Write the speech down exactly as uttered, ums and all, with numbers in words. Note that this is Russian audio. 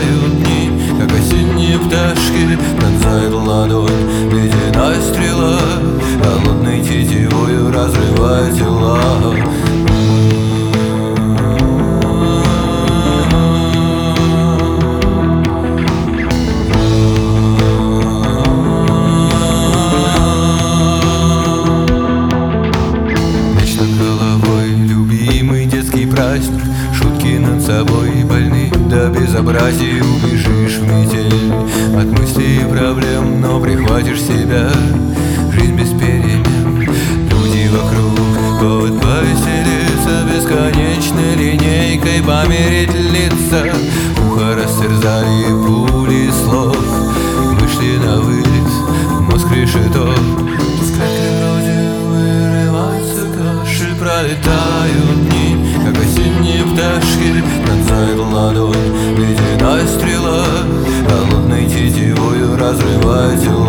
пролетают дни, как осенние пташки, пронзает ладонь ледяная стрела, холодной тетивою разрывает тела. Праздник, шутки над собой больны до безобразия. Убежишь в метель от мыслей и проблем, но прихватишь себя. Жизнь без перемен, люди вокруг, повод повеселиться, бесконечной линейкой померить лица. Ухо растерзали пули слов, вышли на вылет, мозг решето. Скрытый вроде вырывается кашель, пролетают дни, как осенние пташки, пронзает ладонь ледяная стрела, холодной тетивою разрывает тела.